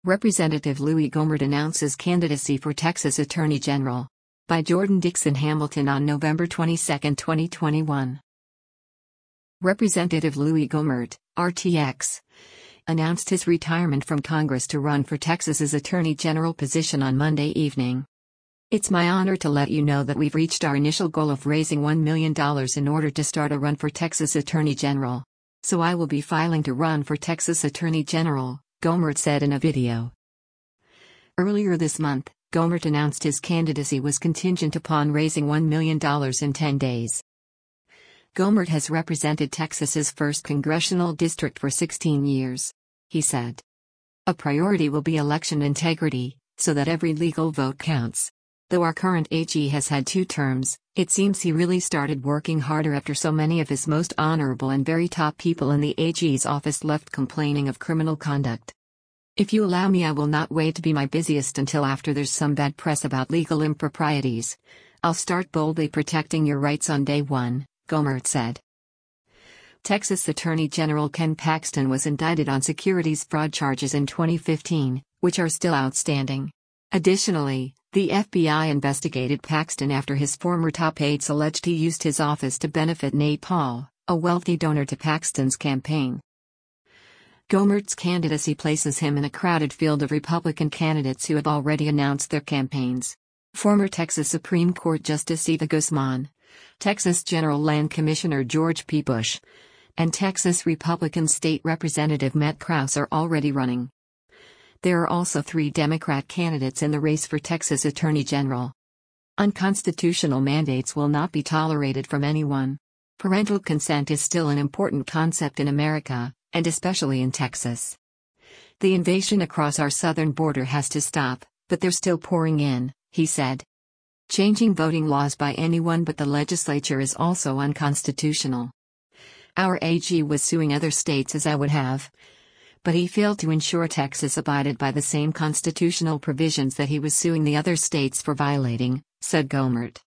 Representative Louis Gohmert announces candidacy for Texas Attorney General. By Jordan Dixon Hamilton on November 22, 2021. Representative Louis Gohmert, RTX, announced his retirement from Congress to run for Texas's Attorney General position on Monday evening. It's my honor to let you know that we've reached our initial goal of raising $1 million in order to start a run for Texas Attorney General. So I will be filing to run for Texas Attorney General, Gohmert said in a video. Earlier this month, Gohmert announced his candidacy was contingent upon raising $1 million in 10 days. Gohmert has represented Texas's 1st congressional district for 16 years. He said, "A priority will be election integrity, so that every legal vote counts. Though our current AG has had 2 terms, it seems he really started working harder after so many of his most honorable and very top people in the AG's office left complaining of criminal conduct. If you allow me, I will not wait to be my busiest until after there's some bad press about legal improprieties. I'll start boldly protecting your rights on day one," Gohmert said. Texas Attorney General Ken Paxton was indicted on securities fraud charges in 2015, which are still outstanding. Additionally, the FBI investigated Paxton after his former top aides alleged he used his office to benefit Nate Paul, a wealthy donor to Paxton's campaign. Gohmert's candidacy places him in a crowded field of Republican candidates who have already announced their campaigns. Former Texas Supreme Court Justice Eva Guzman, Texas General Land Commissioner George P. Bush, and Texas Republican State Representative Matt Krause are already running. There are also 3 Democrat candidates in the race for Texas Attorney General. Unconstitutional mandates will not be tolerated from anyone. Parental consent is still an important concept in America, and especially in Texas. The invasion across our southern border has to stop, but they're still pouring in, he said. Changing voting laws by anyone but the legislature is also unconstitutional. Our AG was suing other states as I would have, but he failed to ensure Texas abided by the same constitutional provisions that he was suing the other states for violating, said Gohmert.